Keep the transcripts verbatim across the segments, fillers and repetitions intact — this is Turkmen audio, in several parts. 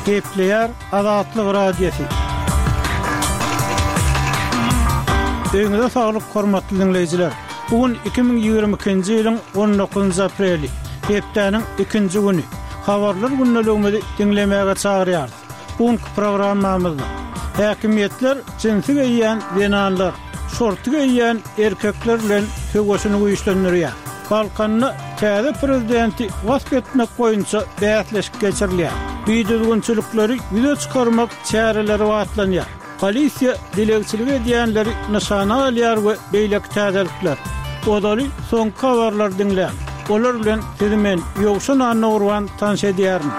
Kepleyer Azatlyk Radiosu. Öňüňizde saglyk, hormatly dinleýijiler. Bugün iki bin ýygrimi ikinji ýylyň on dokuzunçy apreli, hepdeniň ikinji güni. Habarlar günnelegini dinlemäge çagyrýar. Bugünkü programmamyzda häkimetler jinsi giýen denanlar, şorty giýen erkekler bilen töwgeşini güýçlendirýär. Balkanyny täze prezidenti wasp etmek boýunça bäsleşik geçirilýär. Biýdilgünçilikleri ýüze çykarmak çäreleri watlanýar. Polisiýa dilegçilik edýänleri nişana alýar we beýlek täzelikler. Odaly soňky habarlar dinleýär. Olar bilen sizi men ýogşan anawrwan tanış edýärim.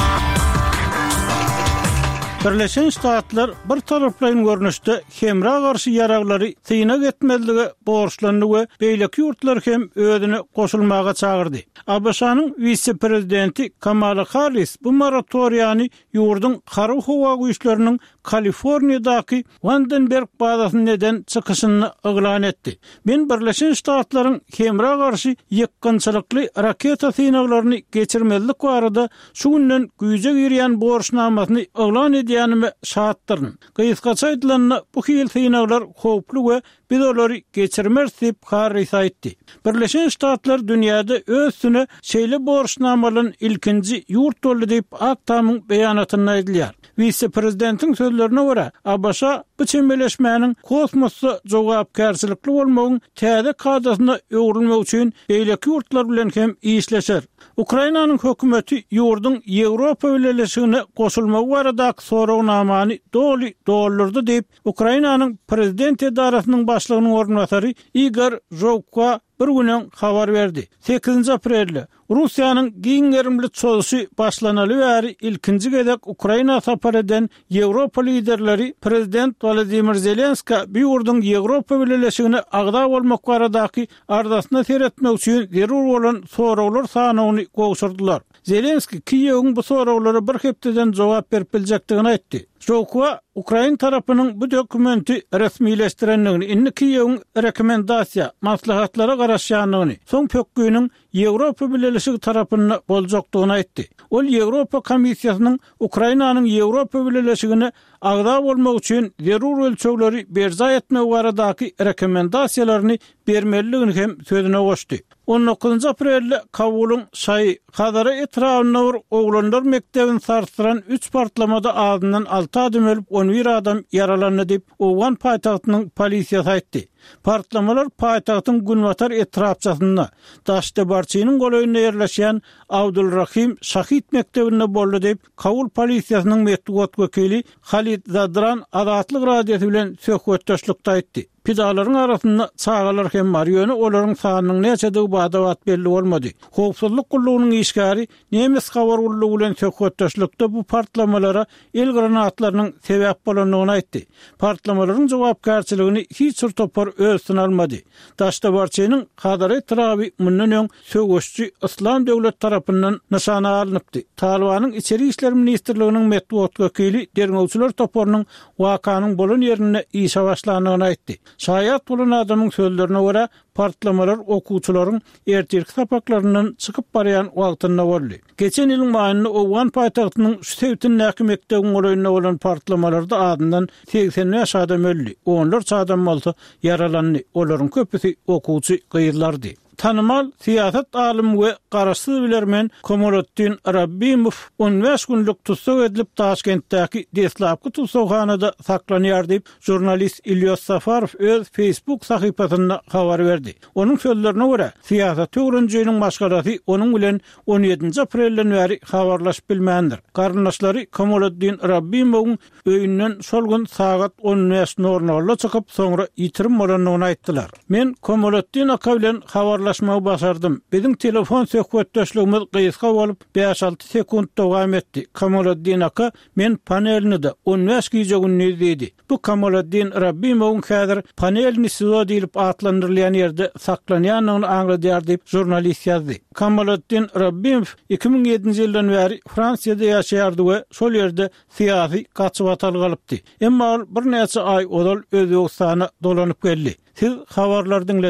Birleşen Ştatlar bir taraplaýyn görnüşde hemra garşy ýaraglary tyna getmezligi borçlandy we beýleki ýurtlar hem özüne goşulmaga çagyrdy. A B S-nyň vice-prezidenti Kamala Harris bu moratoriýany ýurdun kara howa güýçleriniň Kaliforniýadaky Vandenberg bazasyny neden çykyşyny eglan etdi. Men Birleşen Ştatlaryň hemra garşy ýykgynçylykly raketa synaglaryny geçirmezlik barada şu günden güýje girýän borçnamasyny eglan edýänime şahatdyryn. Gysgaça aýdylan bu hil synaglar howply we biz olary geçirmez diýip Harris aýtdy. Birleşen Ştatlar dünýäde özüne şeýle borçnamalyň ilkinji ýurt boldy diýip Aktamyň beýanatyny aýdylýar. Vice-prezidentiň sözlerine göre A B S bu çemberleşmäniň kosmosda jogapkärçilikli bolmagyň täze kadasyna öwrülmek üçin beýleki ýurtlar bilen hem işleşer. Ukrainanyň hökümeti ýurdun Ýewropa Birleşigine goşulmagy baradaky sorawnamany doly doldurdy diýip Ukrainanyň prezident edarasynyň başlygynyň ornatary Igor Zhukov bir günden habar berdi. sekizinçi aprelde Russiýanyň giňerimli çözüşi başlanaly bäri ilkinji gezek Ukraina sapar eden Ýewropa liderleri prezident Volodymyr Zelenski bu ýurdun Ýewropa Birleşigine agda bolmak baradaky ardasyna seretmek üçin zerur bolan sorawlar sanawyny goşurdylar. Zelenski Kiýewiň bu sorawlara bir hepdeden jogap berip biljekdigini aýtdy. Zhukov Ukraina tarapynyň bu dokumenti resmileşdirenligini, inni Kiýewiň rekomendasiýa, maslahatlara garaşýanlygyny, soň pökgüniň Ýewropa Birleşigi tarapyndan boljakdygyny aýtdy. Ol Ýewropa Komissiýasynyň Ukrainanyň Ýewropa Birleşigine agda bolmak üçin zerur ölçegleri berza etmek baradaky rekomendasiýalaryny bermeliligini hem sözüne goşdy. on dokuzunçy aprelde Kabulyň şahy Hadara etrawyna oglanlar mekdebini sarsıran üç partlamada ağzından altı adam ölüp on bir adam yaralandy diýip Owgan paýtagtynyň polisiýasy aýtdy. Partlamalar paýtagtyň Günwatar etrapçasynda Daşdebarçynyň golaýynda ýerleşýän Abdulrahim Şahit mekdebinde boldy diýip Kabul polisiýasynyň medeniýet wekili Halid Zadran Azatlyk Radiosu bilen söhbetdeşlikde aýtdy. Pidalaryň arasynda çağalar hem bar, ýöne olaryň sanynyň näçedigi badabat belli bolmady. Howpsuzlyk gullugynyň işgäri Nemes habar gullugy bilen söhbetdeşlikde bu partlamalara el granatlarynyň sebäp bolanlygyny aýtdy. Partlamalaryň jogapkärçiligini hiç bir topar ölsün almady. Daşdebarçynyň Hadara etrawy mundan öň söwüşçi İslam döwlet tarapyndan nişana alınıpdy. Talibanyň içeri işler ministrliginiň medeniýet wekili derňewçiler toparynyň wakanyň bolan ýerine işe başlandygyny aýtdy. Şaýat bolan adamyň sözlerine göre partlamalar okuwçylaryň ertirki sapaklaryndan çykyp barýan wagtynda boldy. Geçen ýylyň maýynda Owgan paýtagtynyň Şütewtin näkimekdegi golaýynda bolan partlamalarda adından seksen ýaş adam öldü. Onlarca adam bolsa yaralandy. Olaryň köpüsi okuwçy gyýylardy. Tanımal siýasat alimi we garaşsyz bilermen Komoloddin Rabbimov on beş günlük tutsak edilip Taşkentdäki Deslapky tutsakhanada saklanýar diýip jurnalist İlyas Safarov öz Facebook sahypasynda habar berdi. Onuň sözlerine görä, siýasat öwrenjiginiň başgalasy onuň bilen on ýedinçi aprelden bäri habarlaşyp bilmändir. Garyndaşlary Komoloddin Rabbimowyň öýünden şol gün sagat on beş nol çykyp soňra ýitirim bolanlygyny aýtdylar. Men Komoloddin aka bilen habarlaşmagy başardym. Bizim telefon söhbetdeşligimiz gysga bolup beş altı sekund dowam etdi. Komoloddin aka men panelini de on beş giýjegini diýdi. Bu Komoloddin Rabbimowyň häzir panelini sizo diýilip atlandyrylýan ýerde saklanýanyny aňladýar diýip jurnalist ýazdy. Komoloddin Rabbimov iki bin ýedinçi ýyldan bäri Fransiýada ýaşaýardy we şol ýerde syýasy gaçywatal galypdy. Emma ol bir näçe ay odal Özbegistana dolanyp geldi. Siz habarlar dinlediniz.